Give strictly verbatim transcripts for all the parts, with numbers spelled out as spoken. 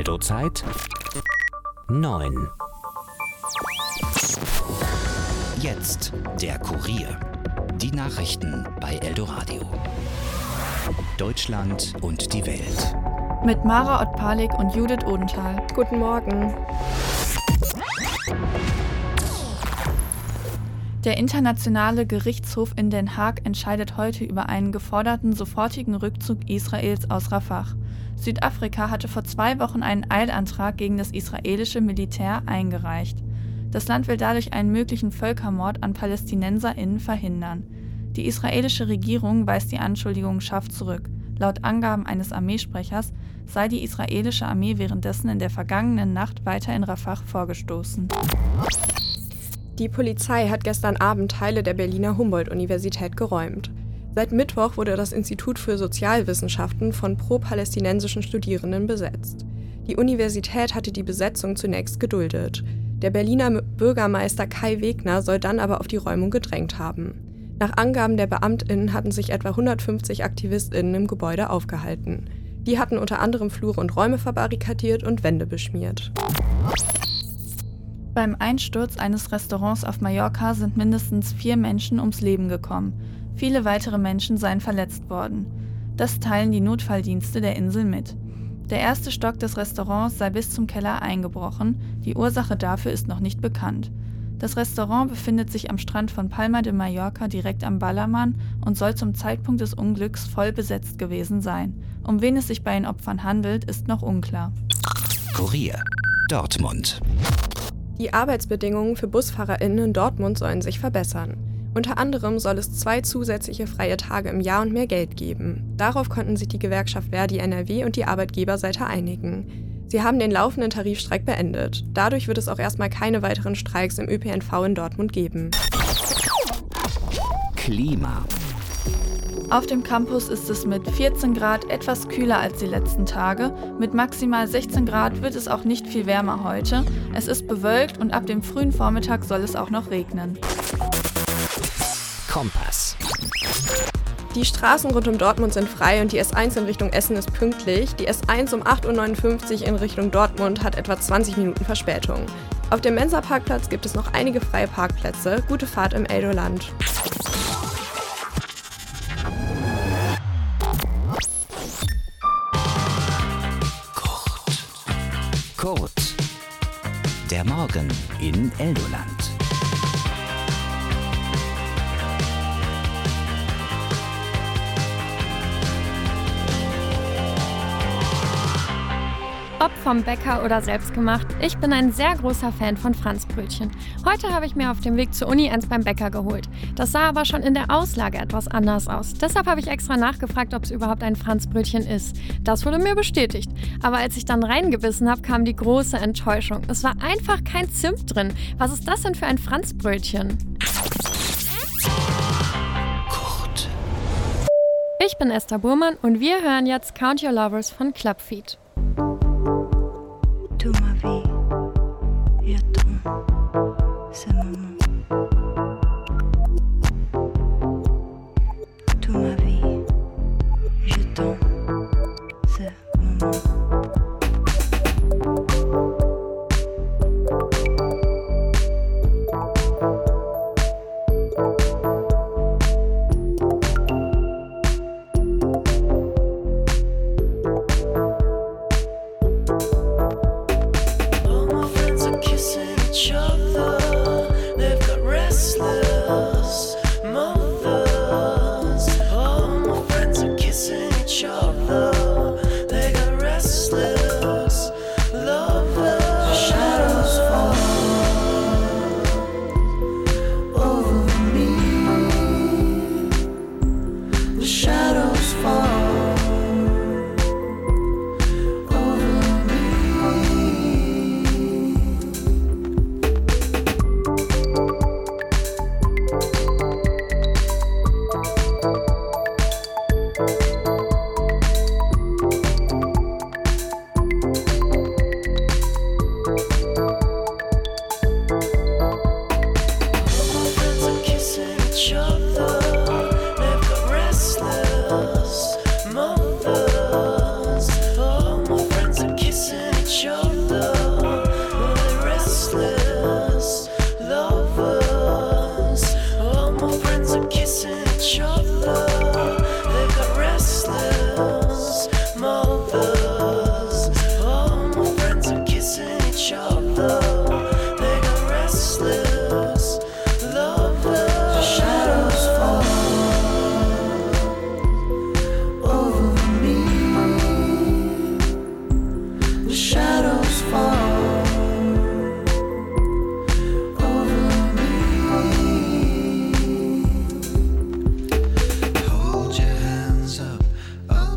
Eldozeit neun. Jetzt der Kurier. Die Nachrichten bei Eldoradio. Deutschland und die Welt. Mit Mara Ottpalik und Judith Odenthal. Guten Morgen. Der Internationale Gerichtshof in Den Haag entscheidet heute über einen geforderten sofortigen Rückzug Israels aus Rafah. Südafrika hatte vor zwei Wochen einen Eilantrag gegen das israelische Militär eingereicht. Das Land will dadurch einen möglichen Völkermord an PalästinenserInnen verhindern. Die israelische Regierung weist die Anschuldigungen scharf zurück. Laut Angaben eines Armeesprechers sei die israelische Armee währenddessen in der vergangenen Nacht weiter in Rafah vorgestoßen. Die Polizei hat gestern Abend Teile der Berliner Humboldt-Universität geräumt. Seit Mittwoch wurde das Institut für Sozialwissenschaften von pro-palästinensischen Studierenden besetzt. Die Universität hatte die Besetzung zunächst geduldet. Der Berliner Bürgermeister Kai Wegner soll dann aber auf die Räumung gedrängt haben. Nach Angaben der BeamtInnen hatten sich etwa hundertfünfzig AktivistInnen im Gebäude aufgehalten. Die hatten unter anderem Flure und Räume verbarrikadiert und Wände beschmiert. Beim Einsturz eines Restaurants auf Mallorca sind mindestens vier Menschen ums Leben gekommen. Viele weitere Menschen seien verletzt worden. Das teilen die Notfalldienste der Insel mit. Der erste Stock des Restaurants sei bis zum Keller eingebrochen. Die Ursache dafür ist noch nicht bekannt. Das Restaurant befindet sich am Strand von Palma de Mallorca direkt am Ballermann und soll zum Zeitpunkt des Unglücks voll besetzt gewesen sein. Um wen es sich bei den Opfern handelt, ist noch unklar. Kurier. Dortmund. Die Arbeitsbedingungen für BusfahrerInnen in Dortmund sollen sich verbessern. Unter anderem soll es zwei zusätzliche freie Tage im Jahr und mehr Geld geben. Darauf konnten sich die Gewerkschaft Verdi N R W und die Arbeitgeberseite einigen. Sie haben den laufenden Tarifstreik beendet. Dadurch wird es auch erstmal keine weiteren Streiks im Ö P N V in Dortmund geben. Klima. Auf dem Campus ist es mit vierzehn Grad etwas kühler als die letzten Tage. Mit maximal sechzehn Grad wird es auch nicht viel wärmer heute. Es ist bewölkt und ab dem frühen Vormittag soll es auch noch regnen. Kompass. Die Straßen rund um Dortmund sind frei und die S eins in Richtung Essen ist pünktlich. Die S eins um acht Uhr neunundfünfzig in Richtung Dortmund hat etwa zwanzig Minuten Verspätung. Auf dem Mensa-Parkplatz gibt es noch einige freie Parkplätze. Gute Fahrt im Eldoland. Kurt. Der Morgen in Eldoland. Ob vom Bäcker oder selbstgemacht, ich bin ein sehr großer Fan von Franzbrötchen. Heute habe ich mir auf dem Weg zur Uni eins beim Bäcker geholt. Das sah aber schon in der Auslage etwas anders aus. Deshalb habe ich extra nachgefragt, ob es überhaupt ein Franzbrötchen ist. Das wurde mir bestätigt. Aber als ich dann reingebissen habe, kam die große Enttäuschung. Es war einfach kein Zimt drin. Was ist das denn für ein Franzbrötchen? Kurt. Ich bin Esther Burmann und wir hören jetzt Count Your Lovers von Clubfeet. Toute ma vie, j'attends ce moment. Toute ma vie, j'attends ce moment. Show.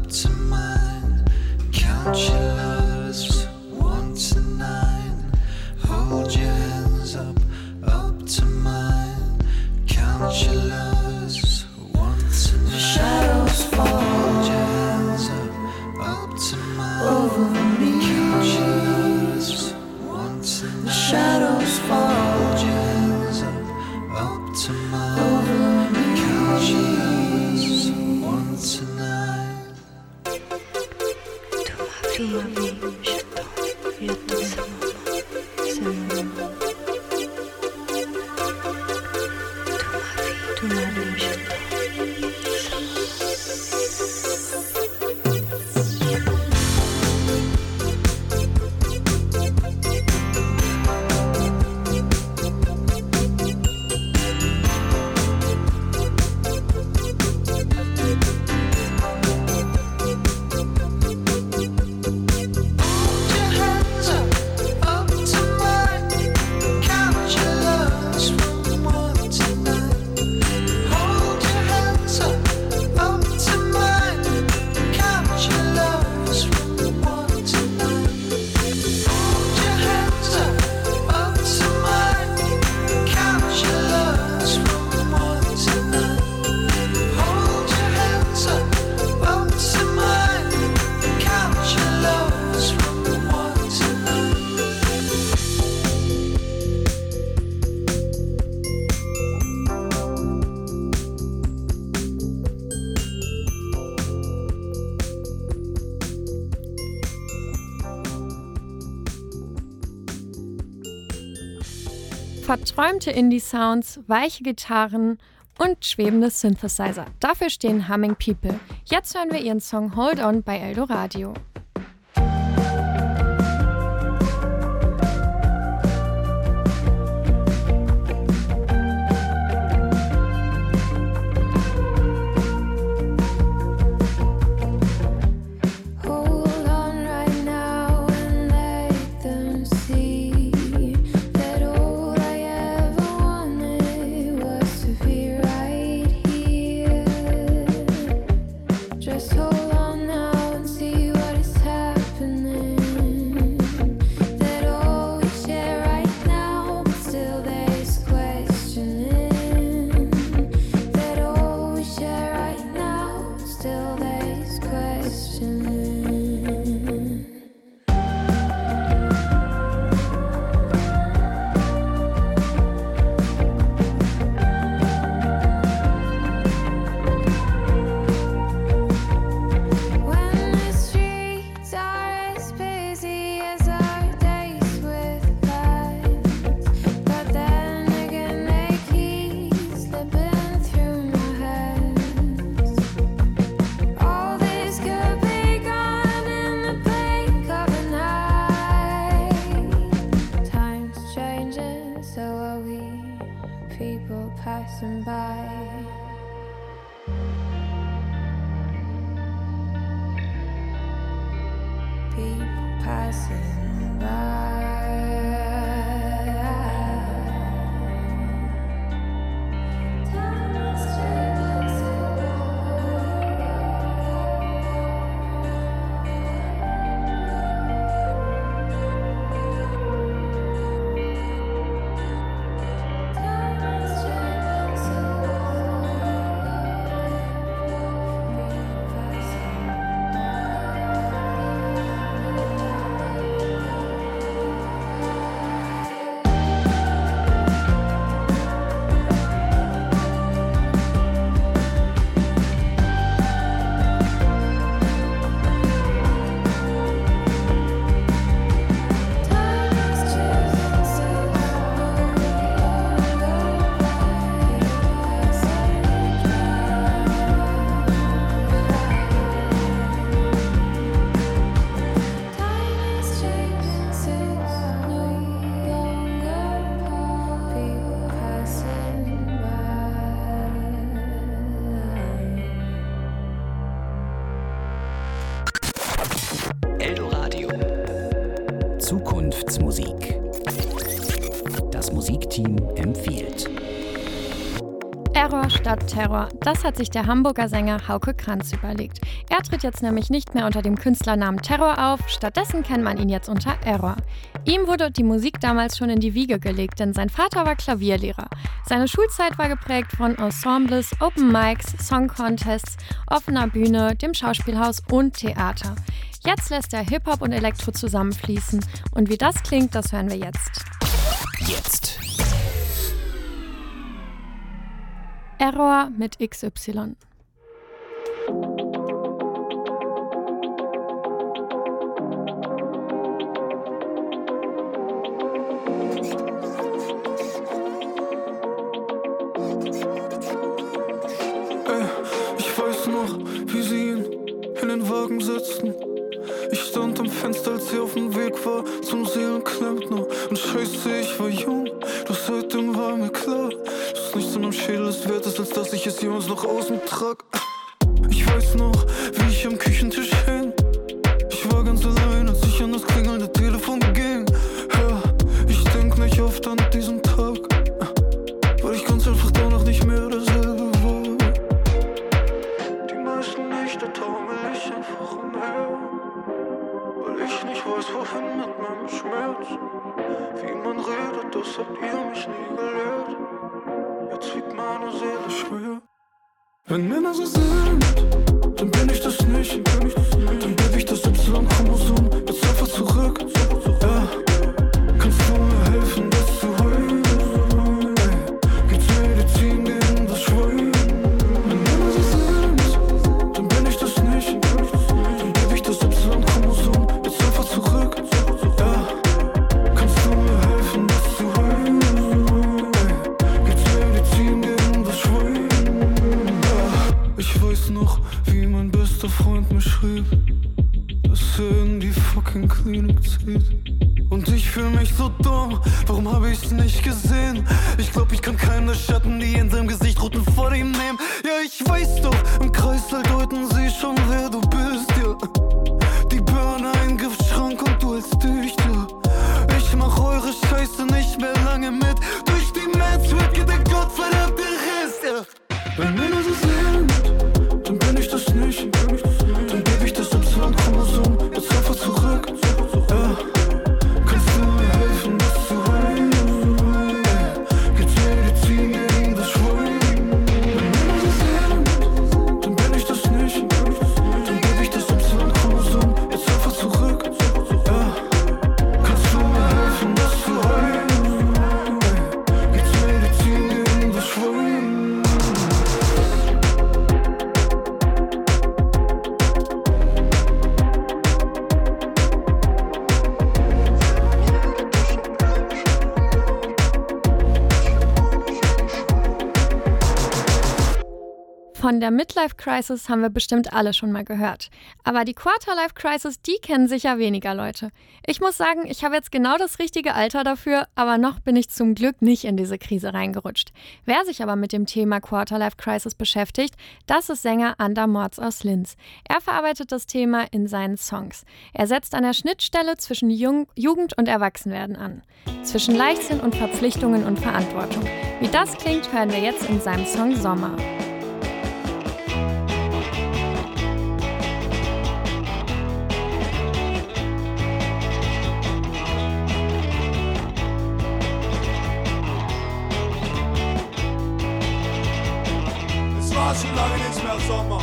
Verträumte Indie-Sounds, weiche Gitarren und schwebende Synthesizer. Dafür stehen Humming People. Jetzt hören wir ihren Song Hold On bei Eldoradio. Just hold on now and see what is passing by. People passing by. Eldoradio. Zukunftsmusik. Das Musikteam empfiehlt. Error statt Terror, das hat sich der Hamburger Sänger Hauke Kranz überlegt. Er tritt jetzt nämlich nicht mehr unter dem Künstlernamen Terror auf, stattdessen kennt man ihn jetzt unter Error. Ihm wurde die Musik damals schon in die Wiege gelegt, denn sein Vater war Klavierlehrer. Seine Schulzeit war geprägt von Ensembles, Open Mics, Song Contests, offener Bühne, dem Schauspielhaus und Theater. Jetzt lässt er Hip-Hop und Elektro zusammenfließen. Und wie das klingt, das hören wir jetzt. Jetzt. Error mit X Y. Ich weiß noch, wie sie ihn in den Wagen setzten. Ich stand am Fenster, als sie auf dem Weg war zum Seelenklempner. Und scheiße, ich war jung, doch seitdem war mir klar, dass nichts in meinem Schädel es wert ist, als dass ich es jemals nach außen trag. Ich weiß noch, wie ich am Küchentisch hing. Ich war ganz allein, als ich an das klingelnde Telefon ging. Ja, ich denk nicht oft an diesen Tag, weil ich ganz einfach danach nicht mehr dasselbe war. Die meisten Nächte taumel ich einfach umher, weil ich nicht weiß, wohin mit meinem Schmerz. Wie man redet, das habt ihr mich nie gelehrt. Jetzt wiegt meine Seele schwer. Wenn Männer so sind, dann bin ich das nicht. Dann geb ich das Y-Chromosom jetzt einfach zurück. Ja, kannst du mir helfen, das zu heilen? Gibt's Medizin gegen das Schwein? Wenn Männer so sind, dann bin ich das nicht. Dann geb ich das Y-Chromosom jetzt einfach zurück. Ja, kannst du mir helfen, das zu heilen? Gibt's Medizin gegen das Schwein? Ich weiß noch, wie mein bester Freund mir schrieb, dass er in die fucking Klinik zieht. Und ich fühl mich so dumm, warum hab ich's nicht gesehen? Ich glaub, ich kann keinen der Schatten, die in seinem Gesicht roten, vor ihm nehmen. Ja, ich weiß doch, im Kreißsaal deuten sie schon, wer du bist, ja. Die Birne, ein Giftschrank und du als Dichter. Ich mach eure Scheiße nicht mehr lange mit. Durch die Meds wird geht der gottverdammte Riss, ja. Wenn Männer so sind, dann bin ich das nicht. Dann geb ich das Y-Chromosom jetzt einfach zurück. Ja, kannst du mir helfen, das zu heilen? Gibt's Medizin gegen das Schwein? Wenn Männer so sind, dann bin ich das nicht. Dann geb ich das Y-Chromosom jetzt einfach zurück. Ja, kannst du mir helfen, das zu heilen? Gibt's Medizin gegen das Schwein? Von der Midlife-Crisis haben wir bestimmt alle schon mal gehört. Aber die Quarter-Life-Crisis, die kennen sicher weniger Leute. Ich muss sagen, ich habe jetzt genau das richtige Alter dafür, aber noch bin ich zum Glück nicht in diese Krise reingerutscht. Wer sich aber mit dem Thema Quarter-Life-Crisis beschäftigt, das ist Sänger Ander Morz aus Linz. Er verarbeitet das Thema in seinen Songs. Er setzt an der Schnittstelle zwischen Jung- Jugend und Erwachsenwerden an. Zwischen Leichtsinn und Verpflichtungen und Verantwortung. Wie das klingt, hören wir jetzt in seinem Song Sommer. War schon lange nicht mehr Sommer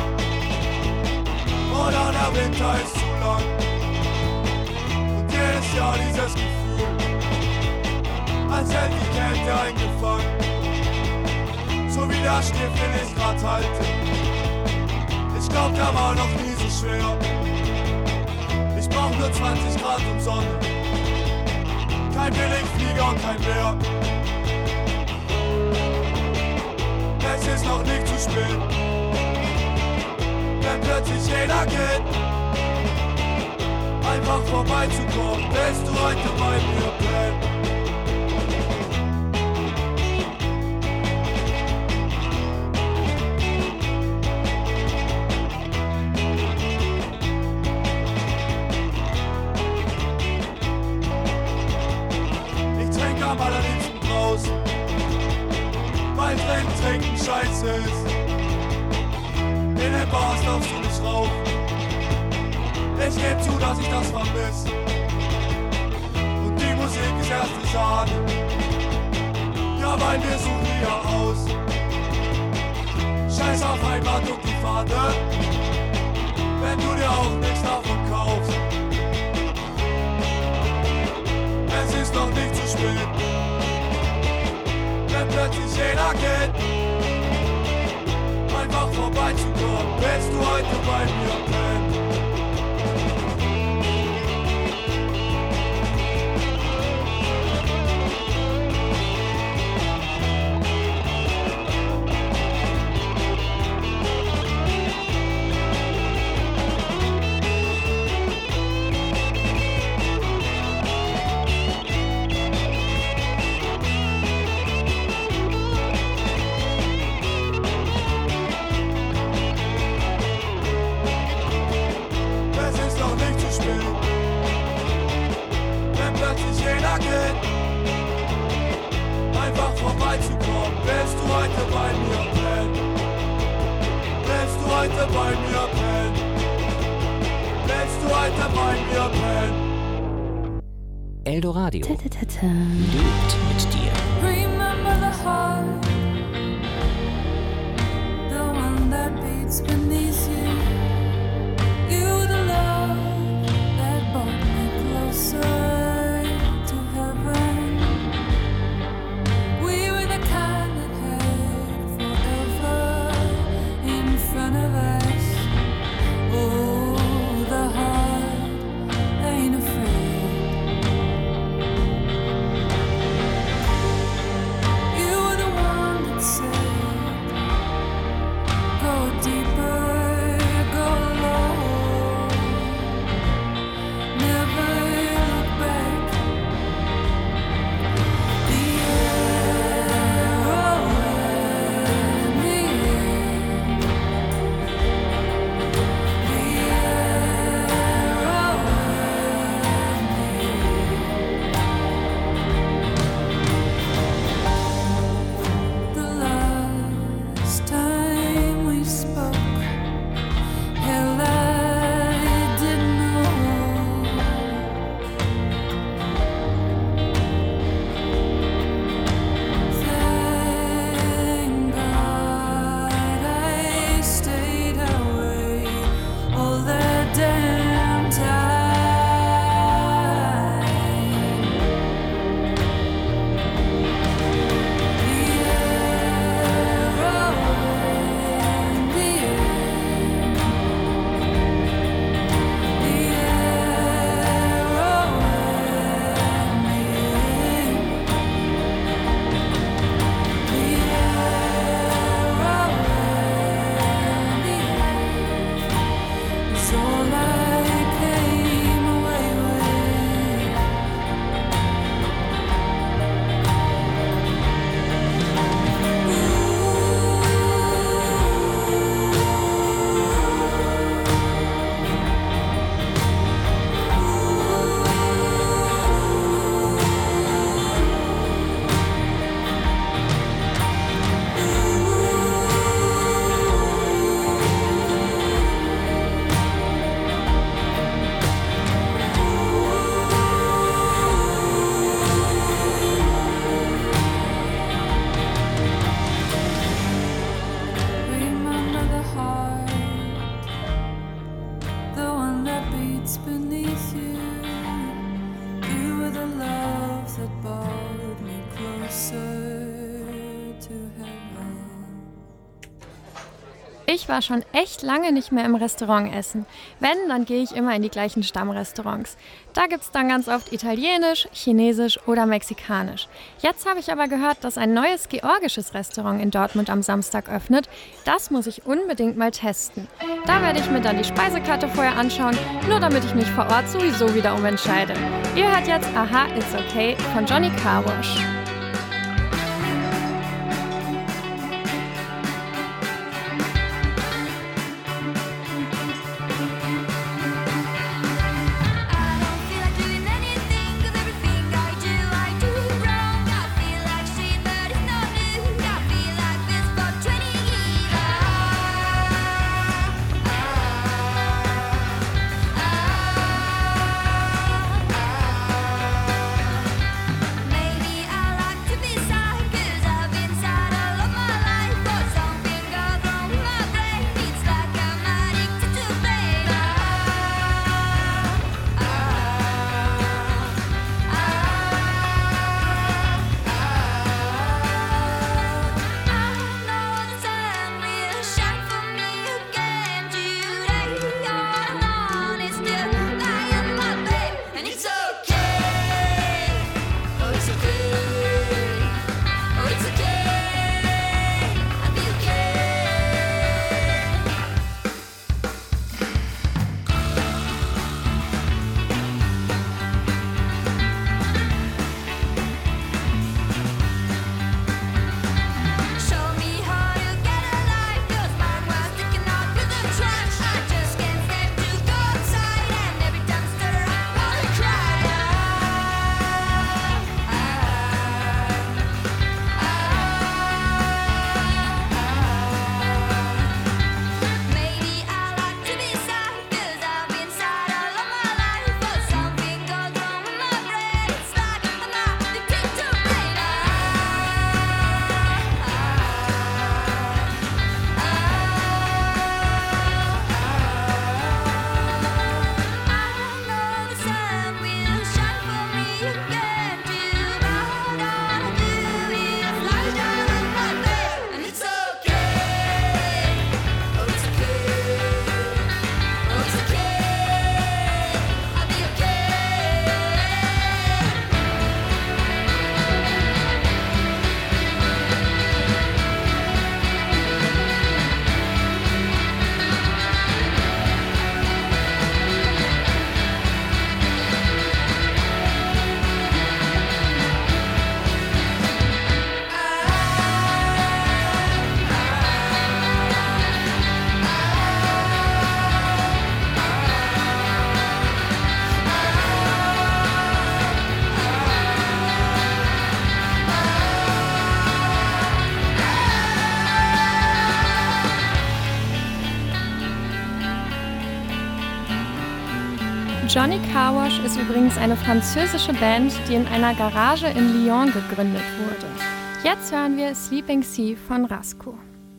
oder der Winter ist zu lang. Und jedes Jahr dieses Gefühl, als hätte die Kälte eingefangen. So wie der Stift, den ich grad halte. Ich glaub, der war noch nie so schwer. Ich brauch nur zwanzig Grad und Sonne. Kein Billigflieger und kein Bär. Es ist noch nicht zu spät, wenn plötzlich jeder geht. Einfach vorbeizukommen, willst du heute bei mir bleiben? Ich trinke am allerliebsten draußen, weil Trinken trinken scheiße ist. In den Bars darfst du nicht rauchen. Ich geb zu, dass ich das vermiss. Und die Musik ist erst nicht schade. Ja, weil wir suchen die ja aus. Scheiß auf Heimat und die Fahne, wenn du dir auch nichts davon kaufst. Es ist noch nicht zu spät, wenn plötzlich jeder geht. Einfach vorbeizukommen, willst du heute bei mir pennen? Einfach vorbeizukommen, willst du heute bei mir pennen? Willst du heute bei mir pennen? Willst du heute bei mir pennen? Eldoradio lebt mit dir. Remember the heart, the one that beats beneath you. You the love that brought me closer. Ich war schon echt lange nicht mehr im Restaurant essen. Wenn, dann gehe ich immer in die gleichen Stammrestaurants. Da gibt's dann ganz oft Italienisch, Chinesisch oder Mexikanisch. Jetzt habe ich aber gehört, dass ein neues georgisches Restaurant in Dortmund am Samstag öffnet. Das muss ich unbedingt mal testen. Da werde ich mir dann die Speisekarte vorher anschauen, nur damit ich mich vor Ort sowieso wieder umentscheide. Ihr hört jetzt Aha, It's Okay von Johnny Carwash. Twenty Johnny Carwash ist übrigens eine französische Band, die in einer Garage in Lyon gegründet wurde. Jetzt hören wir Sleeping Sea von Rasko.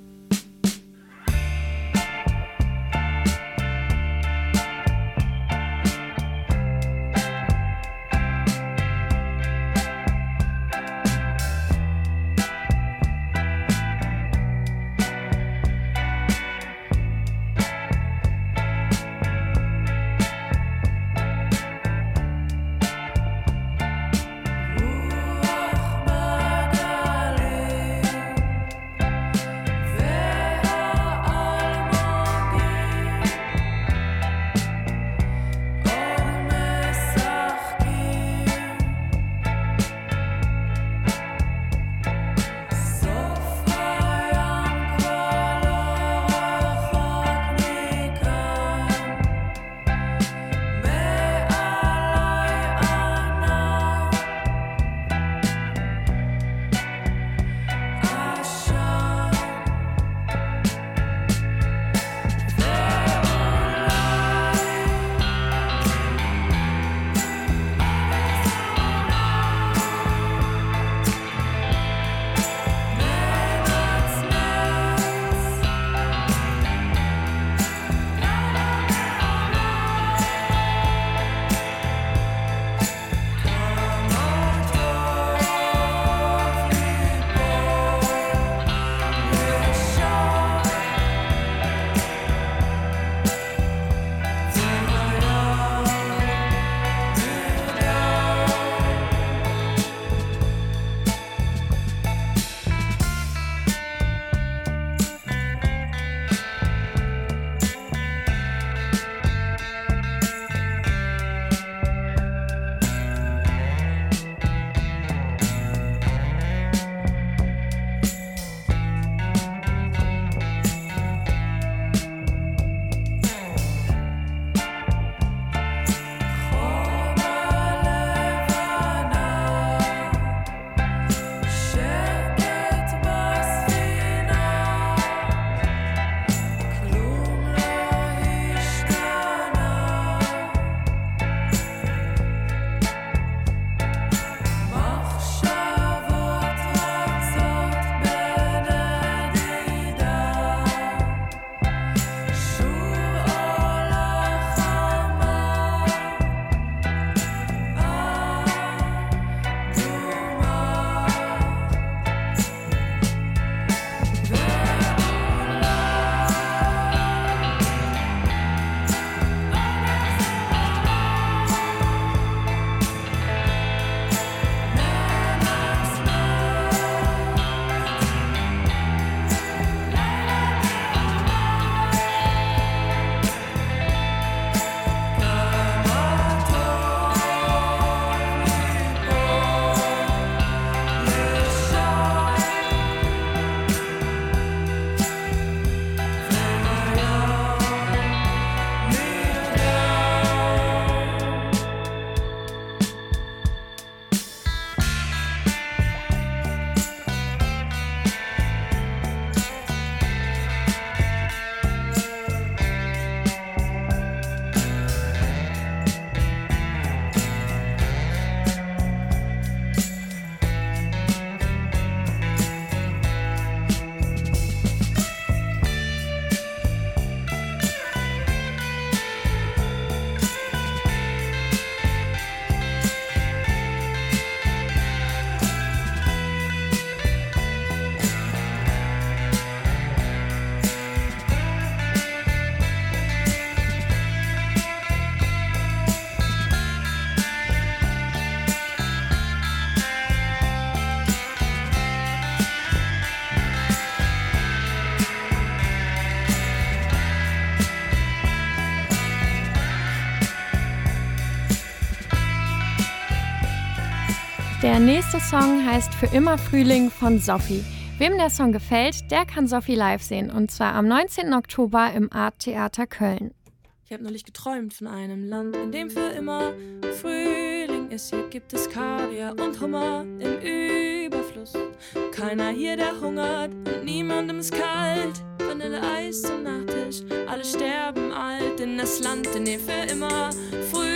Der nächste Song heißt Für immer Frühling von Sophie. Wem der Song gefällt, der kann Sophie live sehen. Und zwar am neunzehnten Oktober im Art Theater Köln. Ich habe neulich geträumt von einem Land, in dem für immer Frühling ist. Hier gibt es Kaviar und Hummer im Überfluss. Keiner hier, der hungert und niemandem ist kalt. Vanilleeis zum Nachtisch, alle sterben alt in das Land, in dem für immer Frühling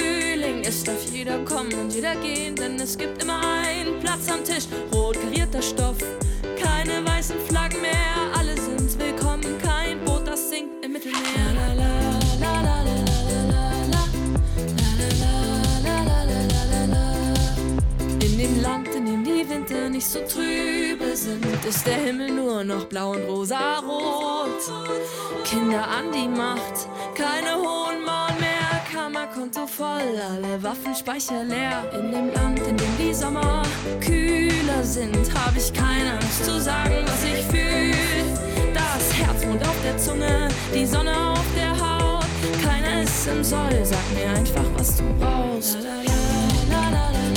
Frühling, es darf jeder kommen und jeder gehen, denn es gibt immer einen Platz am Tisch. Rot karierter Stoff, keine weißen Flaggen mehr, alle sind willkommen, kein Boot, das sinkt im Mittelmeer. La, la, la, la, la, la, la, la, la, la, la. In dem Land, in dem die Winter nicht so trübe sind, ist der Himmel nur noch blau und rosarot. Kinder an die Macht, keine hohen Mauern mehr, Kammerkonto voll, alle Waffenspeicher leer. In dem Land, in dem die Sommer kühler sind, hab ich keine Angst zu sagen, was ich fühl. Das Herzmond auf der Zunge, die Sonne auf der Haut, keiner ist im Soll, sag mir einfach, was du brauchst. La, la, la, la, la.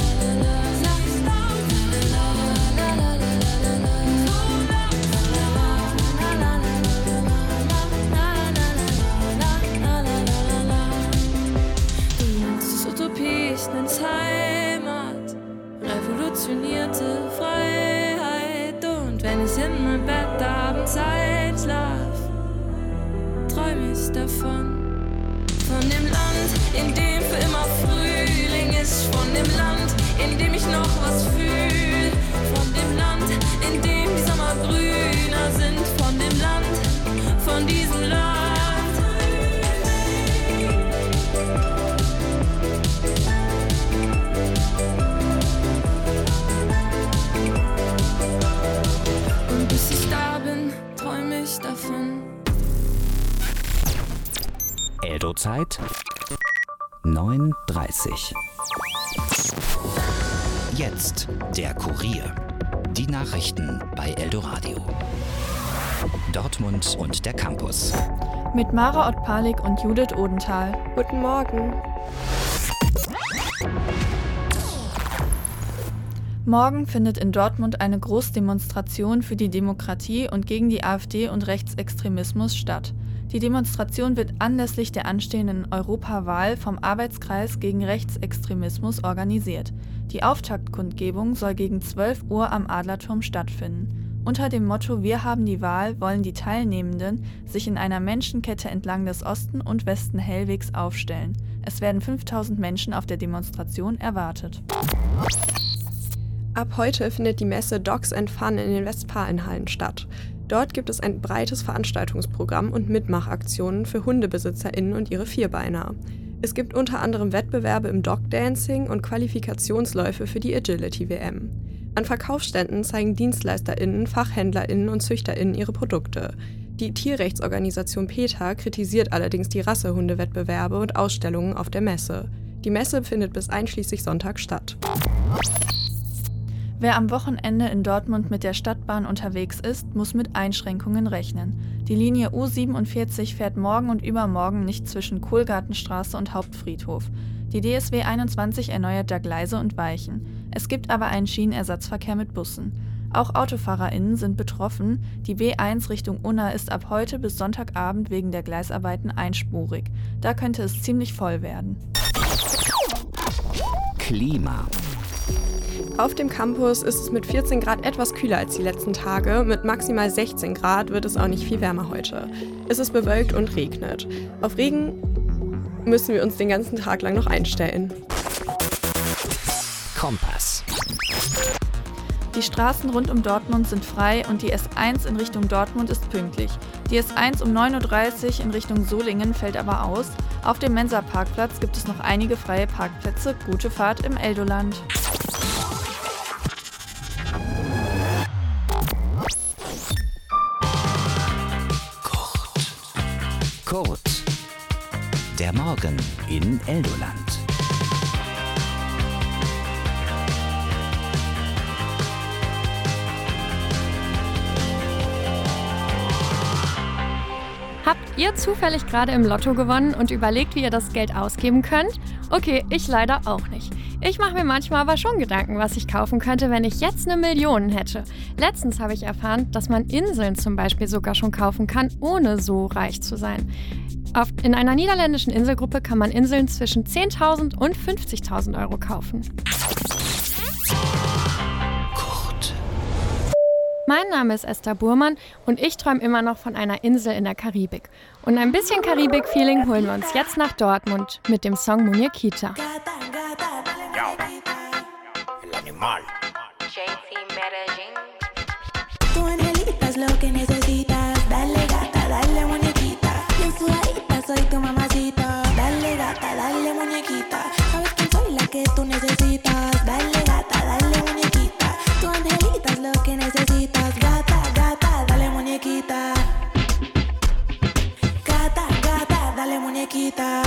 Heimat, revolutionierte Freiheit. Und wenn ich in mein Bett abends einschlaf, träum ich davon. Von dem Land, in dem für immer Frühling ist. Von dem Land, in dem ich noch was fühl. Von dem Land, in dem die Sommer grüner sind. Von dem Land, von diesem Land. Davon. Eldo-Zeit neun Uhr dreißig. Jetzt der Kurier. Die Nachrichten bei Eldoradio. Dortmund und der Campus. Mit Mara Ottpalik und Judith Odenthal. Guten Morgen. Morgen findet in Dortmund eine Großdemonstration für die Demokratie und gegen die AfD und Rechtsextremismus statt. Die Demonstration wird anlässlich der anstehenden Europawahl vom Arbeitskreis gegen Rechtsextremismus organisiert. Die Auftaktkundgebung soll gegen zwölf Uhr am Adlerturm stattfinden. Unter dem Motto „Wir haben die Wahl" wollen die Teilnehmenden sich in einer Menschenkette entlang des Osten- und Westen-Hellwegs aufstellen. Es werden fünftausend Menschen auf der Demonstration erwartet. Ab heute findet die Messe Dogs and Fun in den Westfalenhallen statt. Dort gibt es ein breites Veranstaltungsprogramm und Mitmachaktionen für HundebesitzerInnen und ihre Vierbeiner. Es gibt unter anderem Wettbewerbe im Dogdancing und Qualifikationsläufe für die Agility-W M. An Verkaufsständen zeigen DienstleisterInnen, FachhändlerInnen und ZüchterInnen ihre Produkte. Die Tierrechtsorganisation PETA kritisiert allerdings die Rassehundewettbewerbe und Ausstellungen auf der Messe. Die Messe findet bis einschließlich Sonntag statt. Wer am Wochenende in Dortmund mit der Stadtbahn unterwegs ist, muss mit Einschränkungen rechnen. Die Linie U siebenundvierzig fährt morgen und übermorgen nicht zwischen Kohlgartenstraße und Hauptfriedhof. Die D S W einundzwanzig erneuert da Gleise und Weichen. Es gibt aber einen Schienenersatzverkehr mit Bussen. Auch AutofahrerInnen sind betroffen. Die B eins Richtung Unna ist ab heute bis Sonntagabend wegen der Gleisarbeiten einspurig. Da könnte es ziemlich voll werden. Klima. Auf dem Campus ist es mit vierzehn Grad etwas kühler als die letzten Tage. Mit maximal sechzehn Grad wird es auch nicht viel wärmer heute. Es ist bewölkt und regnet. Auf Regen müssen wir uns den ganzen Tag lang noch einstellen. Kompass. Die Straßen rund um Dortmund sind frei und die S eins in Richtung Dortmund ist pünktlich. Die S eins um neun Uhr dreißig in Richtung Solingen fällt aber aus. Auf dem Mensa-Parkplatz gibt es noch einige freie Parkplätze. Gute Fahrt im Eldoland. Kurt. Der Morgen in Eldoland. Habt ihr zufällig gerade im Lotto gewonnen und überlegt, wie ihr das Geld ausgeben könnt? Okay, ich leider auch nicht. Ich mache mir manchmal aber schon Gedanken, was ich kaufen könnte, wenn ich jetzt eine Million hätte. Letztens habe ich erfahren, dass man Inseln zum Beispiel sogar schon kaufen kann, ohne so reich zu sein. Auf, in einer niederländischen Inselgruppe kann man Inseln zwischen zehntausend und fünfzigtausend Euro kaufen. Kurt. Mein Name ist Esther Burmann und ich träume immer noch von einer Insel in der Karibik. Und ein bisschen Karibik-Feeling holen wir uns jetzt nach Dortmund mit dem Song Muñequita. Cada mal. Tu angelita es lo que necesitas. Dale gata, dale muñequita. Bien sudadita, soy tu mamacita. Dale gata, dale muñequita. Sabes que soy la que tú necesitas. Dale gata, dale muñequita. Tu angelita es lo que necesitas. Gata, gata, dale muñequita. Gata, gata, dale muñequita.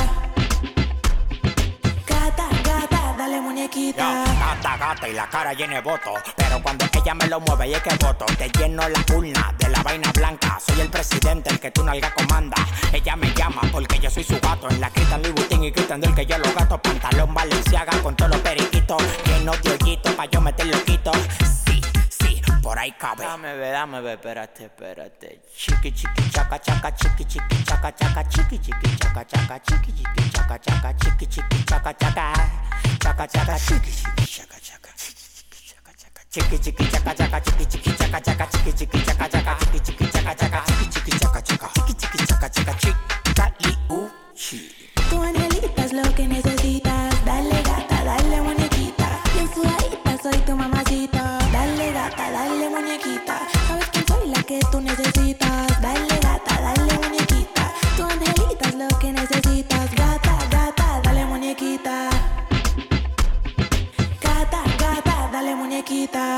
Gata, gata, dale muñequita. Yo, gata, gata y la cara llena de voto. Pero cuando ella me lo mueve y es que voto. Te lleno la urna de la vaina blanca. Soy el presidente, el que tu nalga comanda. Ella me llama porque yo soy su gato. En la quitan Louis Vuitton y quitan del que yo los gato. Pantalón Balenciaga con todos los periquitos. Lleno de hoyitos pa' yo meter loquito. Sí, sí, por ahí cabe. Dame ve, dame ve, espérate, espérate. Chiqui, chiqui, chaca, chaca, chiqui, chiqui, chaca, chaca, chiqui, chiqui, chaca, chaca, chiqui, chiqui, chaca, chaca, chiqui, chiqui, chaca, chaca. Chaca, chaca, chiqui, chiqui, chaca, chaca. Chiqui, chiqui, chaca, chaca, chiqui, chiqui, chaca, chaca, chiqui, chiqui, chaca, chaca, chiqui, chiqui, chaca, chaca, chiqui, chiqui, chaca, chaca, chiqui, chiqui, chaca, chaca, chiqui, tu angelita es lo que necesitas. Dale gata, dale muñequita. Bien sudadita, soy tu mamacita. Dale gata, dale muñequita. Sabes que soy la que tú necesitas. Dale gata, dale muñequita. Tu angelita es lo que necesitas. Gata, gata, dale muñequita. Gata, gata, dale muñequita.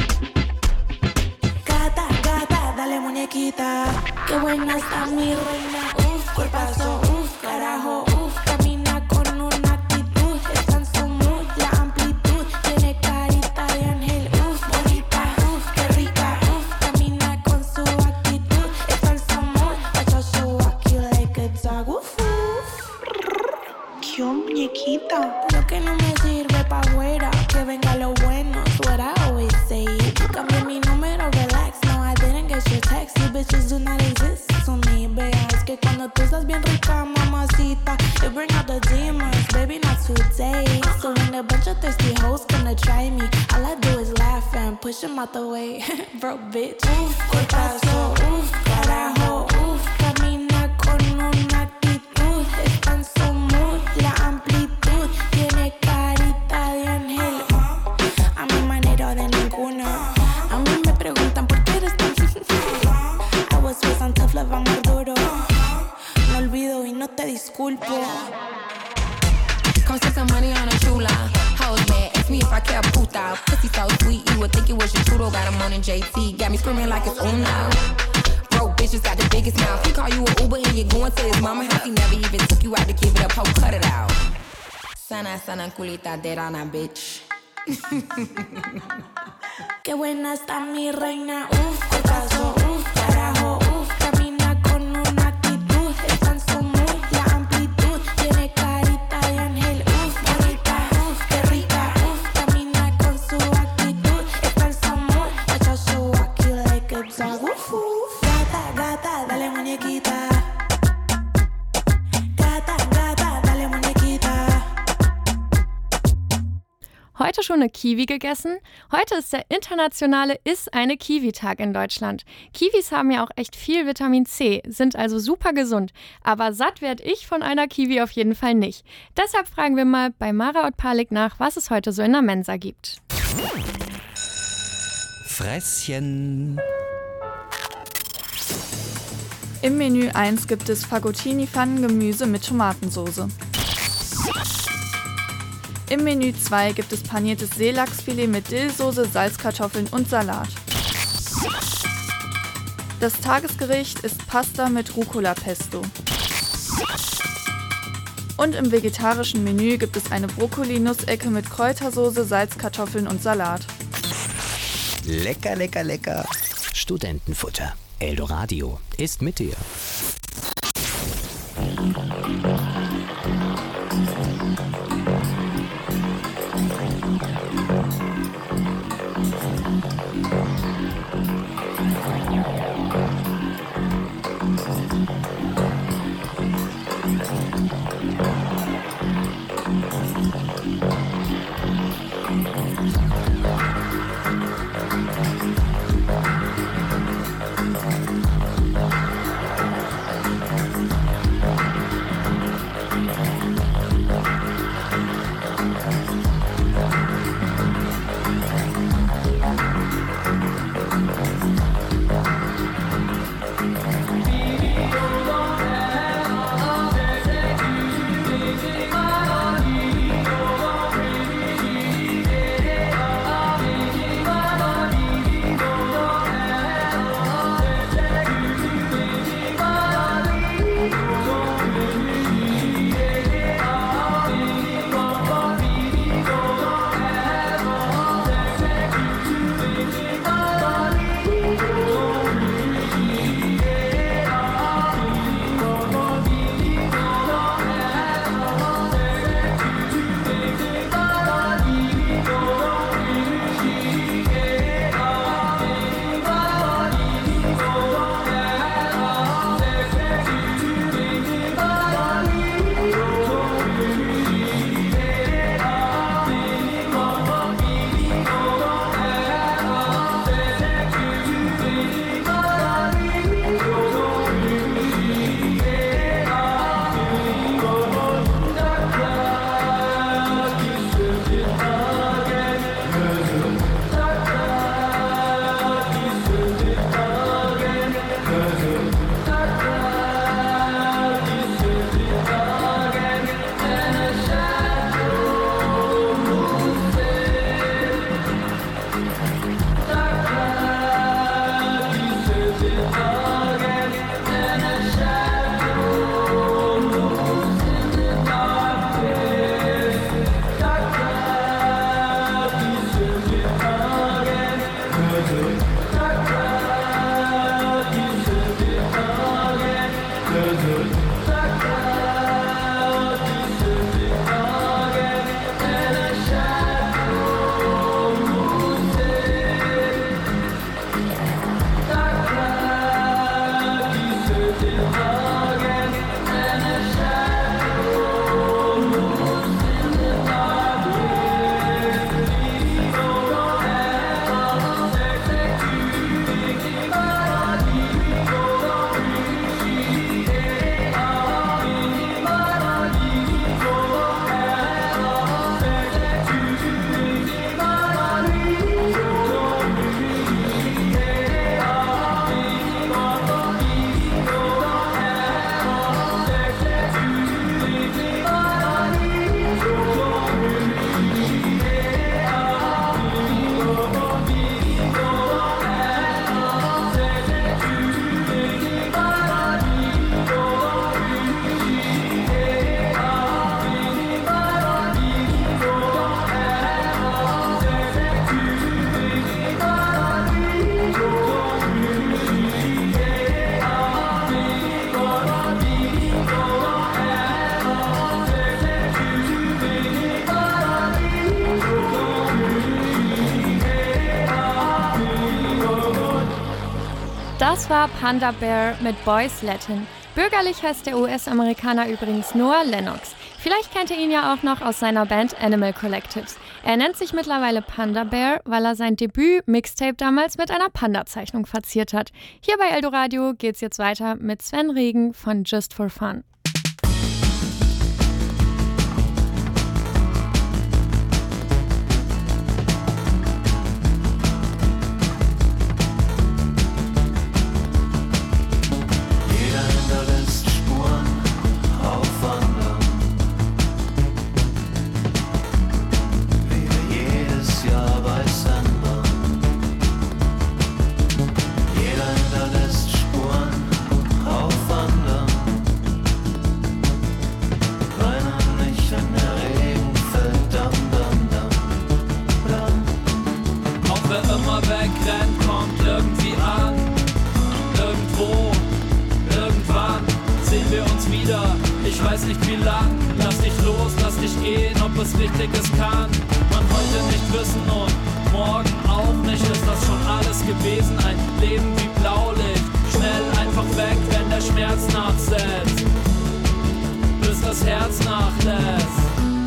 Gata, gata, dale muñequita. Qué buena está mi reina. Uf, cuerpazo, uf, carajo, uf. Camina con una actitud. Está en su mood, la amplitud. Tiene carita de ángel, uf, bonita, uf, qué rica, uf. Camina con su actitud. Está en su mood, I just walk you like a dog, uf, uf. Qué muñequita. Lo que no me sirve pa' afuera, que venga lo bueno, es what I always say. Cambié mi número, relax, no, I didn't get your text. You bitches do not exist to me, vea. Es que cuando tú estás bien rica, mamacita, you bring out the demons, baby, not today. So when a bunch of thirsty hoes gonna try me, all I do is laugh and push them out the way. Broke bitch. Uf, cuerpazo, uf, carajo, uf. Camina con una actitud, está en su mood, la amplitud. Tiene carita de ángel, a mi manera de ninguna. A mí me preguntan por qué eres tan I was raised on tough love, amor duro. No olvido y no te disculpo. Come spend some money on a chula. Hoes mad, ask me if I care, puta. Pussy so sweet, you would think it was your Trudeau. Got him on in J T, got me screaming like it's Uno. Broke bitches got the biggest mouth. He call you an Uber and you're going to his mama house. He never even took you out to give it up, ho, cut it out. Sana, sana, culita de rana, bitch. Qué buena está mi reina, uf, cuerpazo, uf, carajo, uf. Camina con una actitud, está en su mood, la amplitud. Tiene carita de ángel, uf, bonita, uf, qué rica, uf. Camina con su actitud, está en su mood, I just walk you like a dog, uf, uf. Gata, gata, dale muñequita. Gata, gata, dale muñequita. Heute schon eine Kiwi gegessen? Heute ist der internationale Iss eine Kiwi-Tag in Deutschland. Kiwis haben ja auch echt viel Vitamin C, sind also super gesund. Aber satt werd ich von einer Kiwi auf jeden Fall nicht. Deshalb fragen wir mal bei Mara Otpalik nach, was es heute so in der Mensa gibt. Fresschen. Im Menü eins gibt es Fagottini-Pfannengemüse mit Tomatensauce. Im Menü zwei gibt es paniertes Seelachsfilet mit Dillsoße, Salzkartoffeln und Salat. Das Tagesgericht ist Pasta mit Rucola-Pesto. Und im vegetarischen Menü gibt es eine Brokkoli-Nussecke mit Kräutersoße, Salzkartoffeln und Salat. Lecker, lecker, lecker. Studentenfutter. Eldoradio ist mit dir. Das war Panda Bear mit Boys Latin. Bürgerlich heißt der U S-Amerikaner übrigens Noah Lennox. Vielleicht kennt ihr ihn ja auch noch aus seiner Band Animal Collectives. Er nennt sich mittlerweile Panda Bear, weil er sein Debüt-Mixtape damals mit einer Panda-Zeichnung verziert hat. Hier bei Eldoradio geht's jetzt weiter mit Sven Regen von Just for Fun. Ich weiß nicht wie lang, lass dich los, lass dich gehen, ob es richtig ist, kann man heute nicht wissen und morgen auch nicht. Ist das schon alles gewesen, ein Leben wie Blaulicht, schnell einfach weg, wenn der Schmerz nachsetzt, bis das Herz nachlässt.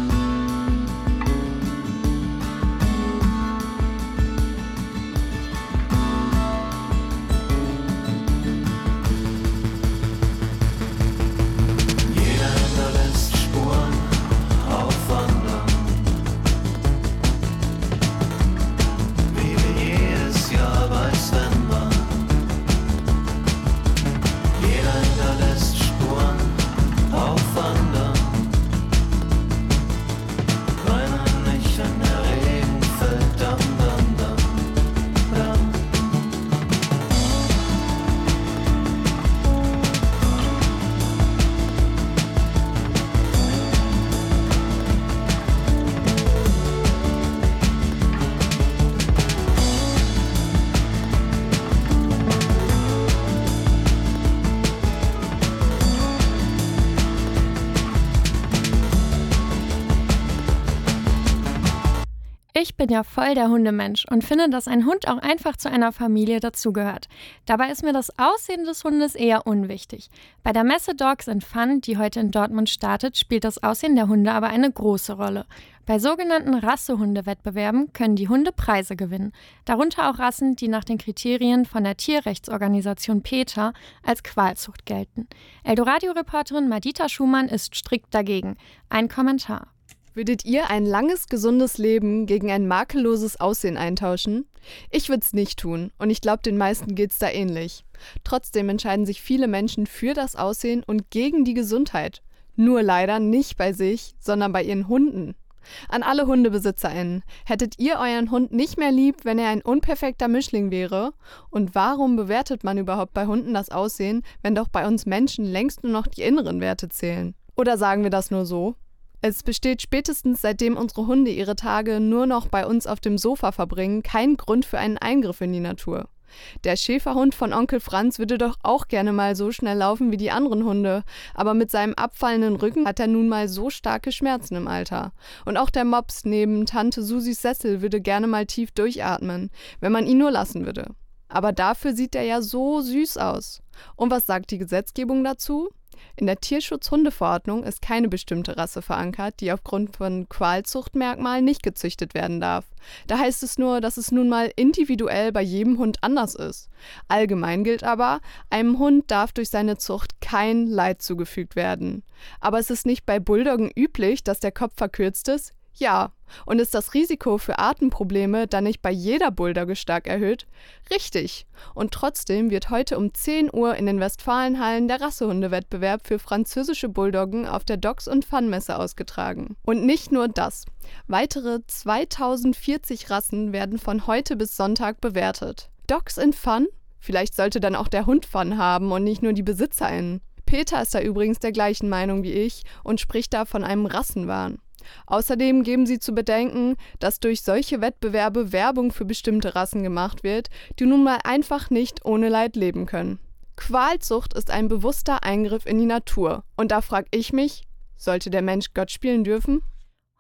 Ich bin ja voll der Hundemensch und finde, dass ein Hund auch einfach zu einer Familie dazugehört. Dabei ist mir das Aussehen des Hundes eher unwichtig. Bei der Messe Dogs and Fun, die heute in Dortmund startet, spielt das Aussehen der Hunde aber eine große Rolle. Bei sogenannten Rassehundewettbewerben können die Hunde Preise gewinnen. Darunter auch Rassen, die nach den Kriterien von der Tierrechtsorganisation PETA als Qualzucht gelten. Eldoradio-Reporterin Madita Schumann ist strikt dagegen. Ein Kommentar. Würdet ihr ein langes, gesundes Leben gegen ein makelloses Aussehen eintauschen? Ich würde es nicht tun und ich glaube, den meisten geht's da ähnlich. Trotzdem entscheiden sich viele Menschen für das Aussehen und gegen die Gesundheit. Nur leider nicht bei sich, sondern bei ihren Hunden. An alle HundebesitzerInnen, hättet ihr euren Hund nicht mehr lieb, wenn er ein unperfekter Mischling wäre? Und warum bewertet man überhaupt bei Hunden das Aussehen, wenn doch bei uns Menschen längst nur noch die inneren Werte zählen? Oder sagen wir das nur so? Es besteht spätestens seitdem unsere Hunde ihre Tage nur noch bei uns auf dem Sofa verbringen, kein Grund für einen Eingriff in die Natur. Der Schäferhund von Onkel Franz würde doch auch gerne mal so schnell laufen wie die anderen Hunde, aber mit seinem abfallenden Rücken hat er nun mal so starke Schmerzen im Alter. Und auch der Mops neben Tante Susis Sessel würde gerne mal tief durchatmen, wenn man ihn nur lassen würde. Aber dafür sieht er ja so süß aus. Und was sagt die Gesetzgebung dazu? In der Tierschutzhundeverordnung ist keine bestimmte Rasse verankert, die aufgrund von Qualzuchtmerkmalen nicht gezüchtet werden darf. Da heißt es nur, dass es nun mal individuell bei jedem Hund anders ist. Allgemein gilt aber, einem Hund darf durch seine Zucht kein Leid zugefügt werden. Aber es ist nicht bei Bulldoggen üblich, dass der Kopf verkürzt ist? Ja. Und ist das Risiko für Atemprobleme dann nicht bei jeder Bulldogge stark erhöht? Richtig. Und trotzdem wird heute um zehn Uhr in den Westfalenhallen der Rassehundewettbewerb für französische Bulldoggen auf der Dogs and Fun Messe ausgetragen. Und nicht nur das. Weitere zweitausendvierzig Rassen werden von heute bis Sonntag bewertet. Dogs and Fun? Vielleicht sollte dann auch der Hund Fun haben und nicht nur die BesitzerInnen. Peter ist da übrigens der gleichen Meinung wie ich und spricht da von einem Rassenwahn. Außerdem geben sie zu bedenken, dass durch solche Wettbewerbe Werbung für bestimmte Rassen gemacht wird, die nun mal einfach nicht ohne Leid leben können. Qualzucht ist ein bewusster Eingriff in die Natur. Und da frage ich mich, sollte der Mensch Gott spielen dürfen?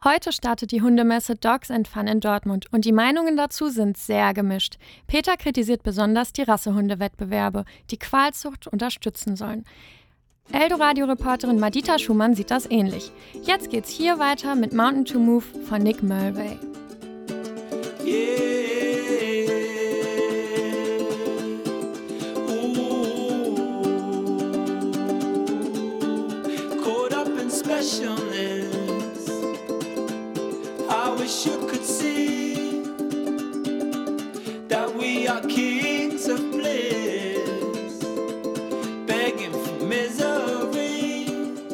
Heute startet die Hundemesse Dogs and Fun in Dortmund und die Meinungen dazu sind sehr gemischt. Peter kritisiert besonders die Rassehundewettbewerbe, die Qualzucht unterstützen sollen. Eldoradio-Reporterin Madita Schumann sieht das ähnlich. Jetzt geht's hier weiter mit Mountain to Move von Nick Mulvey. Yeah. Specialness. I wish you could see that we are kings of bliss, begging for misery.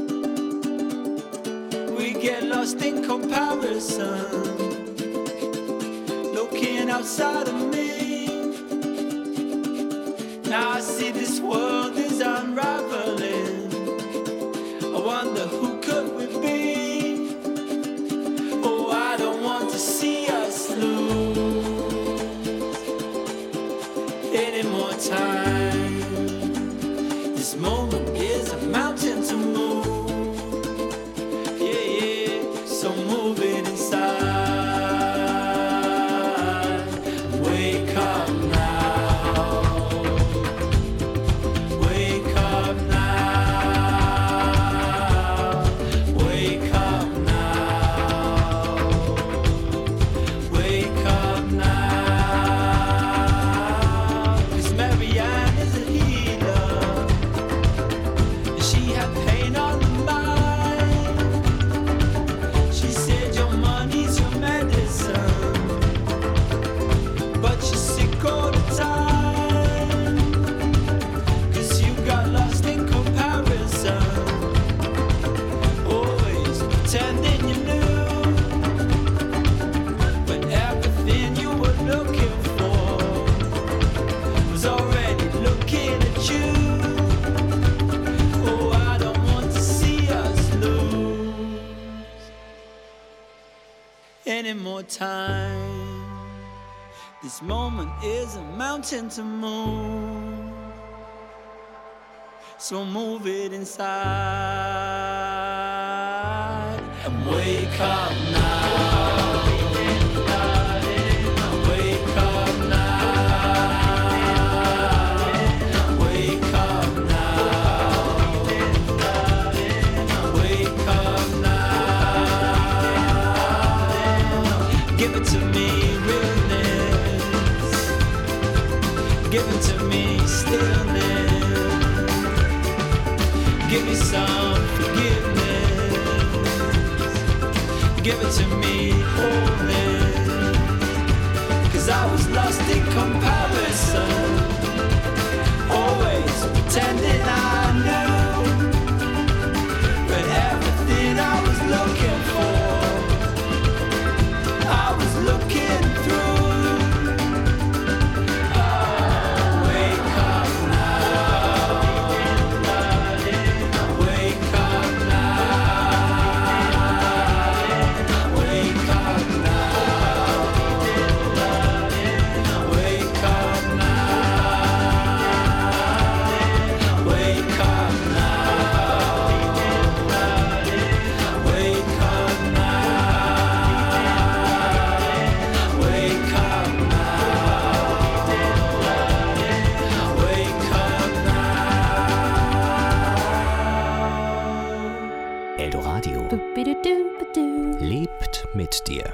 We get lost in comparison, looking outside of me. Now I see this world is unraveling. I wonder who could we be? Oh, I don't want to see us lose any more time. This moment is a mountain to move. Yeah, yeah, so move it inside. Wake up now. Wake up now. Any more time. This moment is a mountain to move, so move it inside and wake up now. Wake up now. Wake up now. Wake up now. Give it to me, realness. Give it to me, stillness. Give me some forgiveness. Give it to me, wholeness. Cause I was lost in comparison, always pretending I knew, but everything I was looking for, I was looking through. Oh, wake up now. Wake up now. Wake up now. Wake up now. Wake up now. Wake up Eldoradio lebt mit dir.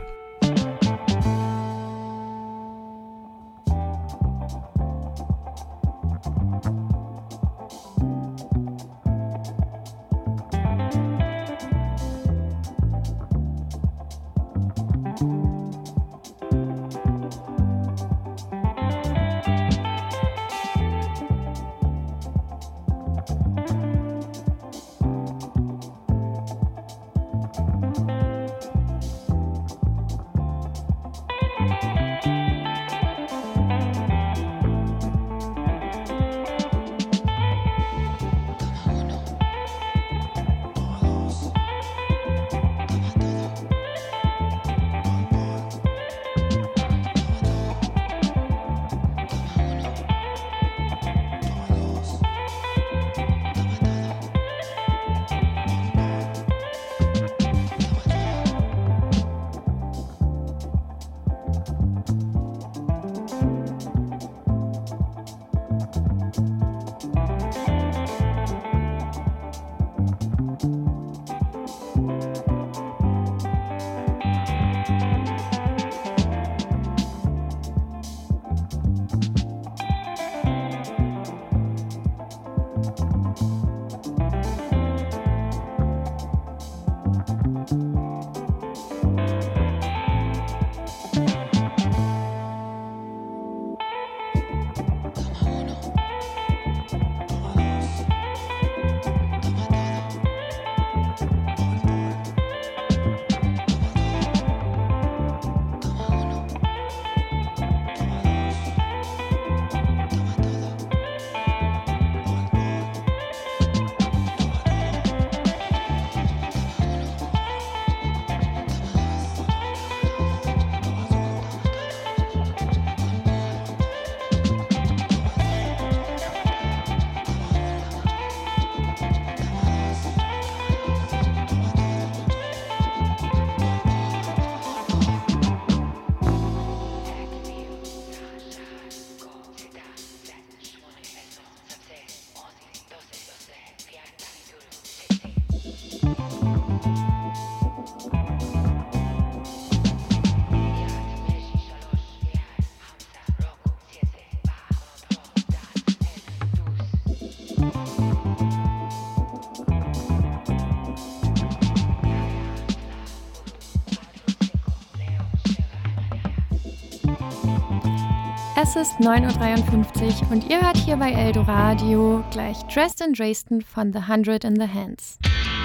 Es ist neun Uhr dreiundfünfzig und ihr hört hier bei Eldoradio gleich Dressed in Dresden von The Hundred in the Hands.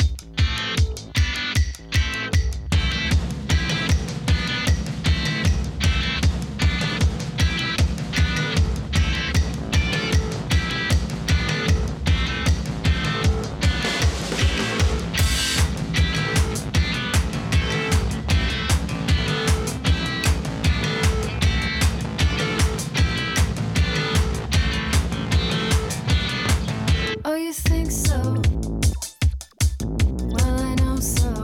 Oh, you think so? Well, I know so.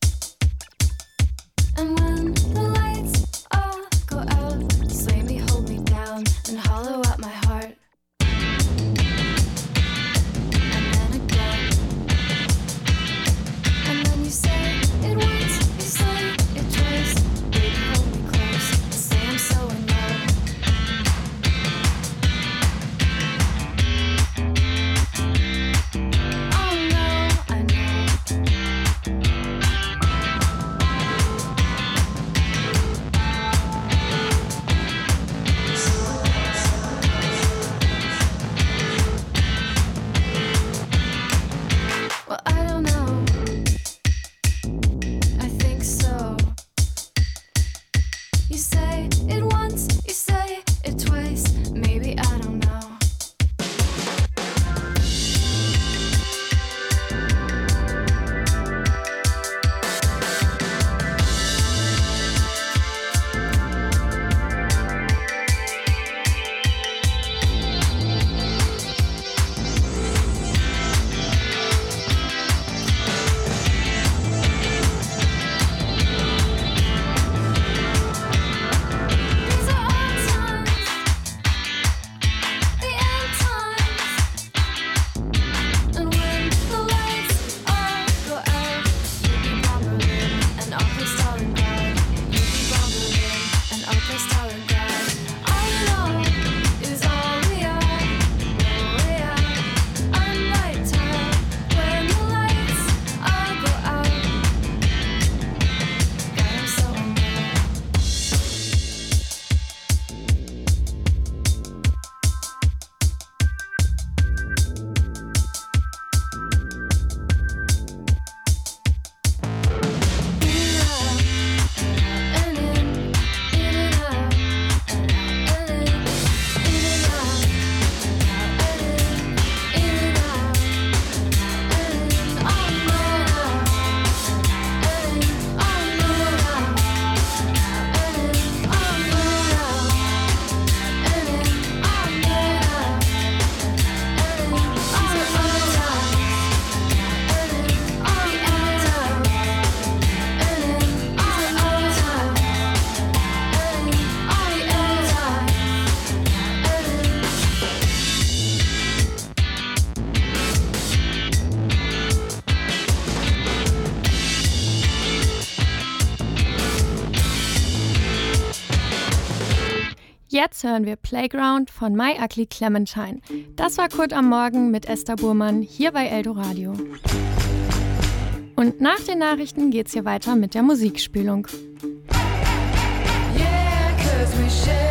And when the lights all go out, slay me, hold me down, and hollow out my heart. And then again. And then you say it once, you say it twice. Baby, hold me close, and say I'm so in love. Well, I don't know. I think so. You say it once, you say it twice. Maybe I don't know. These are all times, the end times. And when the lights all go out, you'll be Berlin and I'll play Stalingrad. You'll be Berlin and I'll play Stalingrad. All in all is all we are, all we are. I'm nighttime when the lights all go out. God, I'm so in love. Jetzt hören wir Playground von My Ugly Clementine. Das war Kurt am Morgen mit Esther Burmann hier bei Eldoradio. Und nach den Nachrichten geht's hier weiter mit der Musikspülung. Yeah, 'cause we share